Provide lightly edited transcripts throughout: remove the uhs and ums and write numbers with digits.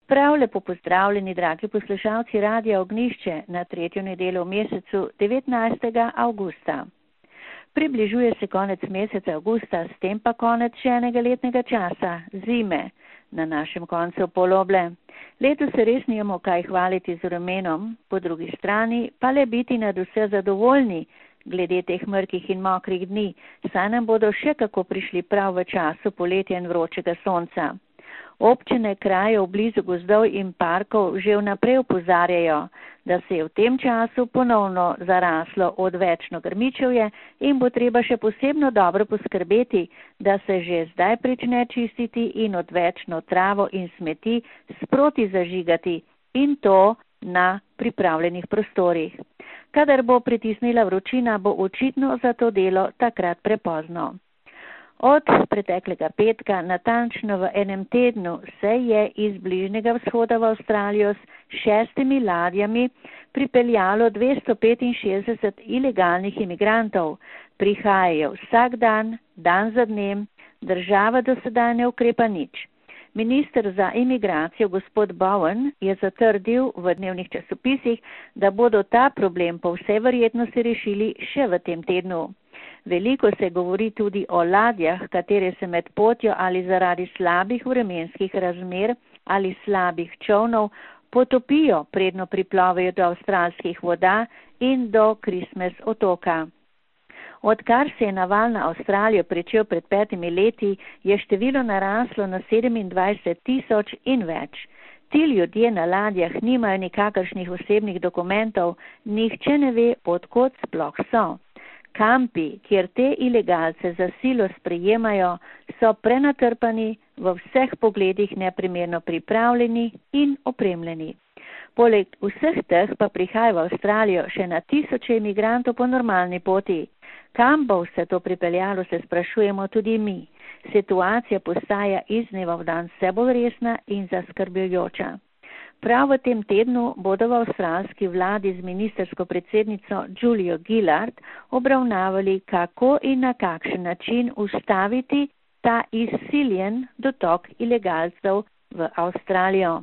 Prav lepo pozdravljeni, dragi poslušalci Radia Ognjišče na tretjo nedeljo v mesecu 19. avgusta. Približuje se konec meseca avgusta, s tem pa konec še enega letnega časa, zime, na našem koncu poloble. Letos se res nimamo kaj hvaliti z vremenom, po drugi strani pa le biti nadvse zadovoljni glede teh mrkih in mokrih dni, saj nam bodo še kako prišli prav v času poletja in vročega sonca. Občine krajev blizu gozdov in parkov že vnaprej opozarjajo, da se je v tem času ponovno zaraslo odvečno grmičevje in bo treba še posebno dobro poskrbeti, da se že zdaj prične čistiti in odvečno travo in smeti sproti zažigati in to na pripravljenih prostorih. Kadar bo pritisnila vročina, bo očitno za to delo takrat prepozno. Od preteklega petka, natančno v enem tednu, se je iz Bližnjega vzhoda v Avstralijo s 6 ladjami pripeljalo 265 ilegalnih imigrantov. Prihajajo vsak dan, dan za dnem, država do sedaj ne ukrepa nič. Minister za imigracijo gospod Bowen je zatrdil v dnevnih časopisih, da bodo ta problem po vsej verjetnosti rešili še v tem tednu. Veliko se govori tudi o ladjah, katere se med potjo ali zaradi slabih vremenskih razmer ali slabih čolnov potopijo, predno priplovajo do avstralskih voda in do Christmas otoka. Odkar se je naval na Avstralijo pričel pred 5 leti, je število naraslo na 27,000 in več. Ti ljudje na ladjah nimajo nikakršnih osebnih dokumentov, nihče ne ve, od kod sploh so. Kampi, kjer te ilegalce za silo sprejemajo, so prenatrpani, v vseh pogledih neprimerno pripravljeni in opremljeni. Poleg vseh teh pa prihaja v Avstralijo še na tisoče imigrantov po normalni poti. Kam bo vse to pripeljalo, se sprašujemo tudi mi. Situacija postaja iz dneva v dan vse bolj resna in zaskrbljujoča. Prav v tem tednu bodo v avstralski vladi z ministersko predsednico Julio Gillard obravnavali, kako in na kakšen način ustaviti ta izsiljen dotok ilegalcev v Avstralijo.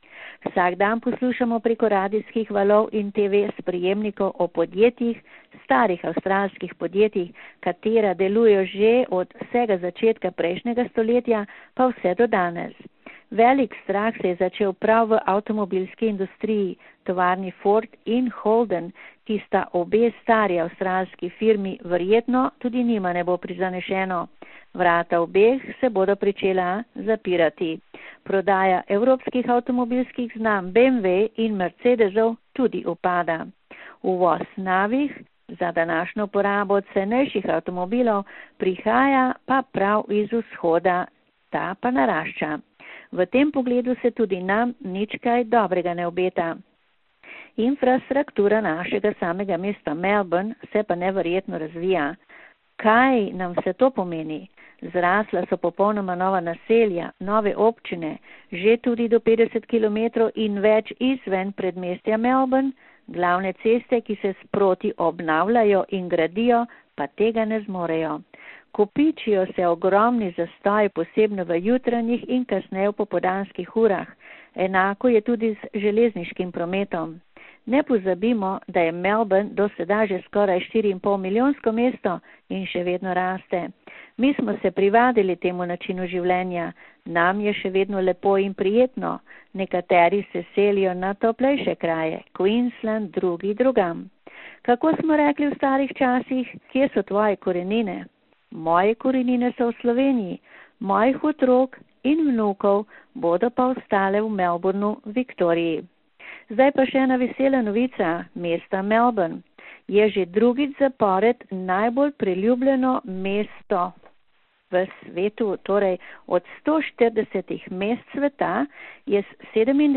Vsak dan poslušamo preko radijskih valov in TV sprejemnikov o podjetjih, starih avstralskih podjetjih, katera delujejo že od vsega začetka prejšnjega stoletja pa vse do danes. Velik strah se je začel prav v avtomobilski industriji, tovarni Ford in Holden, ki sta obe stari avstralski firmi, verjetno tudi njima ne bo prizanešeno. Vrata obeh se bodo pričela zapirati. Prodaja evropskih avtomobilskih znamk BMW in Mercedesov tudi upada. Uvoz novih za današnjo uporabo cenejših avtomobilov prihaja pa prav iz vzhoda, ta pa narašča. V tem pogledu se tudi nam nič kaj dobrega ne obeta. Infrastruktura našega samega mesta Melbourne se pa neverjetno razvija. Kaj nam vse to pomeni? Zrasla so popolnoma nova naselja, nove občine, že tudi do 50 km in več izven predmestja Melbourne, glavne ceste, ki se sproti obnavljajo in gradijo, pa tega ne zmorejo. Kopičijo se ogromni zastoji, posebno v jutranjih in kasneje v popoldanskih urah. Enako je tudi z železniškim prometom. Ne pozabimo, da je Melbourne do sedaj že skoraj 4,5 milijonsko mesto in še vedno raste. Mi smo se privadili temu načinu življenja. Nam je še vedno lepo in prijetno. Nekateri se selijo na toplejše kraje, Queensland, drugi drugam. Kako smo rekli v starih časih, kje so tvoje korenine? Moje korenine so v Sloveniji, mojih otrok in vnukov bodo pa ostale v Melbourneu, Viktoriji. Zdaj pa še ena vesela novica. Mesta Melbourne je že drugič zapored najbolj priljubljeno mesto v svetu, torej od 140 mest sveta je s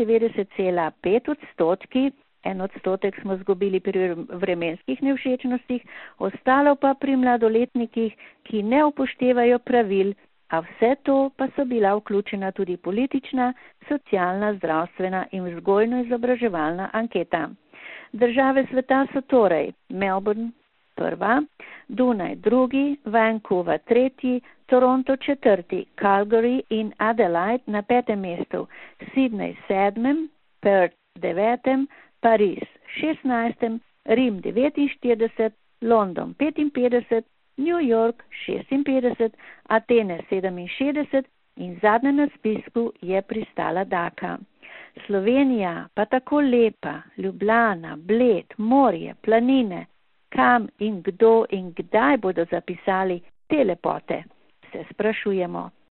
97,5 odstotki, 1 odstotek smo zgubili pri vremenskih nevšečnostih, ostalo pa pri mladoletnikih, ki ne upoštevajo pravil, a vse to pa so bila vključena tudi politična, socialna, zdravstvena in vzgojno-izobraževalna anketa. Države sveta so torej Melbourne prva, Dunaj drugi, Vancouver tretji, Toronto 4., Calgary in Adelaide na 5. mestu, Sydney 7., Perth 9., Pariz 16., Rim 49, London 55, New York 56, Atene 67 in zadnja na spisku je pristala Daka. Slovenija pa tako lepa, Ljubljana, Bled, morje, planine, kam in kdo in kdaj bodo zapisali te lepote, se sprašujemo.